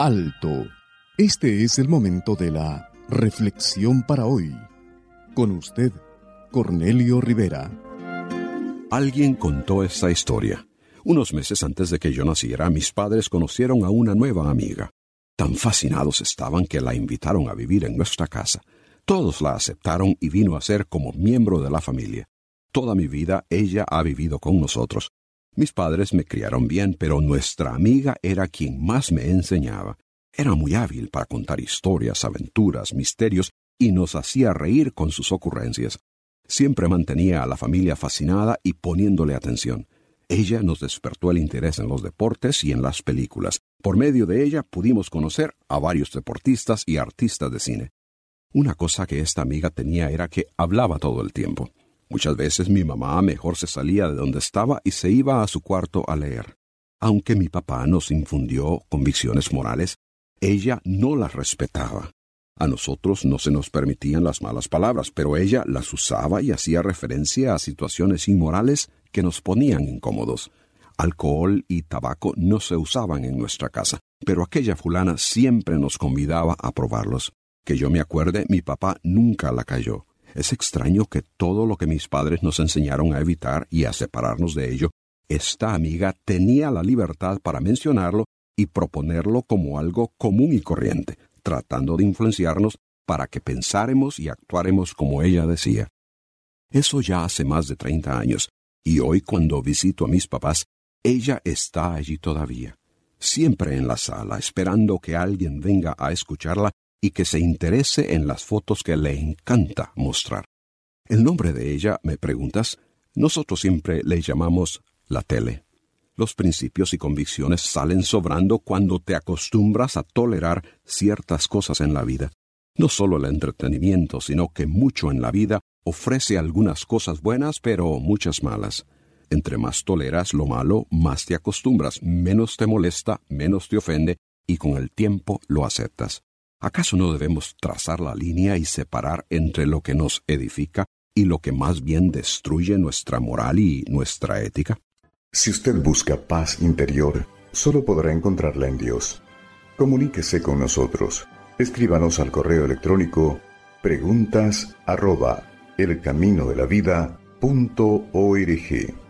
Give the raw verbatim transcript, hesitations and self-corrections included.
Alto. Este es el momento de la reflexión para hoy. Con usted, Cornelio Rivera. Alguien contó esta historia. Unos meses antes de que yo naciera, mis padres conocieron a una nueva amiga. Tan fascinados estaban que la invitaron a vivir en nuestra casa. Todos la aceptaron y vino a ser como miembro de la familia. Toda mi vida ella ha vivido con nosotros. Mis padres me criaron bien, pero nuestra amiga era quien más me enseñaba. Era muy hábil para contar historias, aventuras, misterios, y nos hacía reír con sus ocurrencias. Siempre mantenía a la familia fascinada y poniéndole atención. Ella nos despertó el interés en los deportes y en las películas. Por medio de ella pudimos conocer a varios deportistas y artistas de cine. Una cosa que esta amiga tenía era que hablaba todo el tiempo. Muchas veces mi mamá mejor se salía de donde estaba y se iba a su cuarto a leer. Aunque mi papá nos infundió convicciones morales, ella no las respetaba. A nosotros no se nos permitían las malas palabras, pero ella las usaba y hacía referencia a situaciones inmorales que nos ponían incómodos. Alcohol y tabaco no se usaban en nuestra casa, pero aquella fulana siempre nos convidaba a probarlos. Que yo me acuerde, mi papá nunca la cayó. Es extraño que todo lo que mis padres nos enseñaron a evitar y a separarnos de ello, esta amiga tenía la libertad para mencionarlo y proponerlo como algo común y corriente, tratando de influenciarnos para que pensáremos y actuáremos como ella decía. Eso ya hace más de treinta años, y hoy cuando visito a mis papás, ella está allí todavía, siempre en la sala, esperando que alguien venga a escucharla y que se interese en las fotos que le encanta mostrar. El nombre de ella, me preguntas, nosotros siempre le llamamos la tele. Los principios y convicciones salen sobrando cuando te acostumbras a tolerar ciertas cosas en la vida. No solo el entretenimiento, sino que mucho en la vida ofrece algunas cosas buenas, pero muchas malas. Entre más toleras lo malo, más te acostumbras, menos te molesta, menos te ofende, y con el tiempo lo aceptas. ¿Acaso no debemos trazar la línea y separar entre lo que nos edifica y lo que más bien destruye nuestra moral y nuestra ética? Si usted busca paz interior, solo podrá encontrarla en Dios. Comuníquese con nosotros. Escríbanos al correo electrónico preguntas arroba elcaminodelavida punto org.